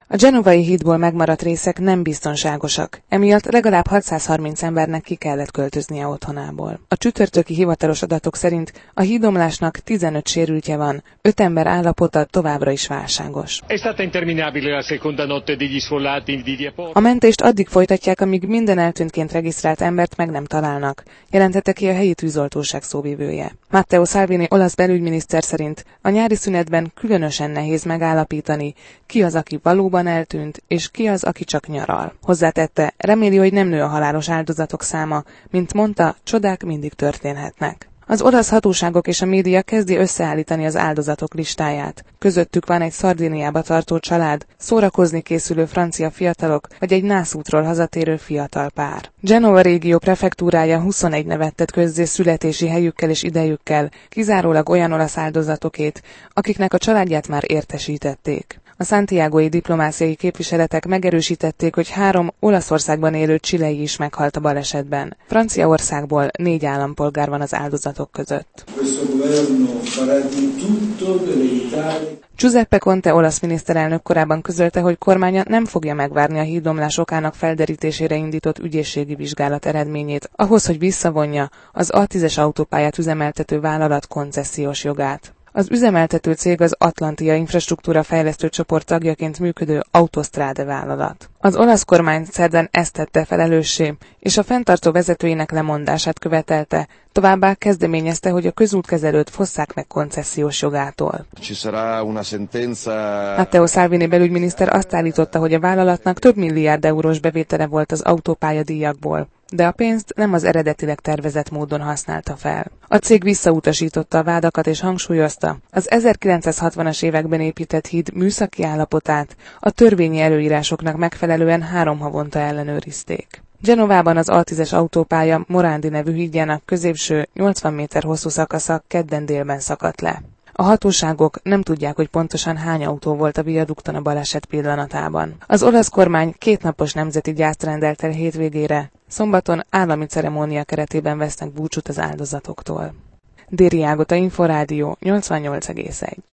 A genovai hídból megmaradt részek nem biztonságosak, emiatt legalább 630 embernek ki kellett költöznie otthonából. A csütörtöki hivatalos adatok szerint a hídomlásnak 15 sérültje van, 5 ember állapota továbbra is válságos. A mentést addig folytatják, amíg minden eltűntként regisztrált embert meg nem találnak, jelentette ki a helyi tűzoltóság szóvivője. Matteo Salvini olasz belügyminiszter szerint a nyári szünetben különösen nehéz megállapítani, ki az, aki valóban eltűnt, és ki az, aki csak nyaral. Hozzátette, reméli, hogy nem nő a halálos áldozatok száma, mint mondta, csodák mindig történhetnek. Az olasz hatóságok és a média kezdi összeállítani az áldozatok listáját. Közöttük van egy Szardiniába tartó család, szórakozni készülő francia fiatalok, vagy egy nászútról hazatérő fiatal pár. Genova régió prefektúrája 21 nevet tett közzé születési helyükkel és idejükkel, kizárólag olyan olasz áldozatokét, akiknek a családját már értesítették. A santiagói diplomáciai képviseletek megerősítették, hogy 3 Olaszországban élő chilei is meghalt a balesetben. Franciaországból 4 állampolgár van az áldozatok között. Giuseppe Conte olasz miniszterelnök korábban közölte, hogy kormánya nem fogja megvárni a hídomlás okának felderítésére indított ügyészségi vizsgálat eredményét, ahhoz, hogy visszavonja az A10-es autópályát üzemeltető vállalat koncesziós jogát. Az üzemeltető cég az Atlantia Infrastruktúra Fejlesztő Csoport tagjaként működő Autostrade vállalat. Az olasz kormány szerdán ezt tette felelőssé, és a fenntartó vezetőinek lemondását követelte, továbbá kezdeményezte, hogy a közútkezelőt fosszák meg koncesziós jogától. Matteo Salvini belügyminiszter azt állította, hogy a vállalatnak több milliárd eurós bevétele volt az autópályadíjakból, de a pénzt nem az eredetileg tervezett módon használta fel. A cég visszautasította a vádakat és hangsúlyozta, az 1960-as években épített híd műszaki állapotát a törvényi előírásoknak megfelelően 3 havonta ellenőrizték. Genovában az A10-es autópálya Morandi nevű hídjának középső 80 méter hosszú szakasza kedden délben szakadt le. A hatóságok nem tudják, hogy pontosan hány autó volt a viadukton a baleset pillanatában. Az olasz kormány 2 napos nemzeti gyászt rendelt el hétvégére, szombaton állami ceremónia keretében vesznek búcsút az áldozatoktól. Déri Ágota, Inforádió 88,1.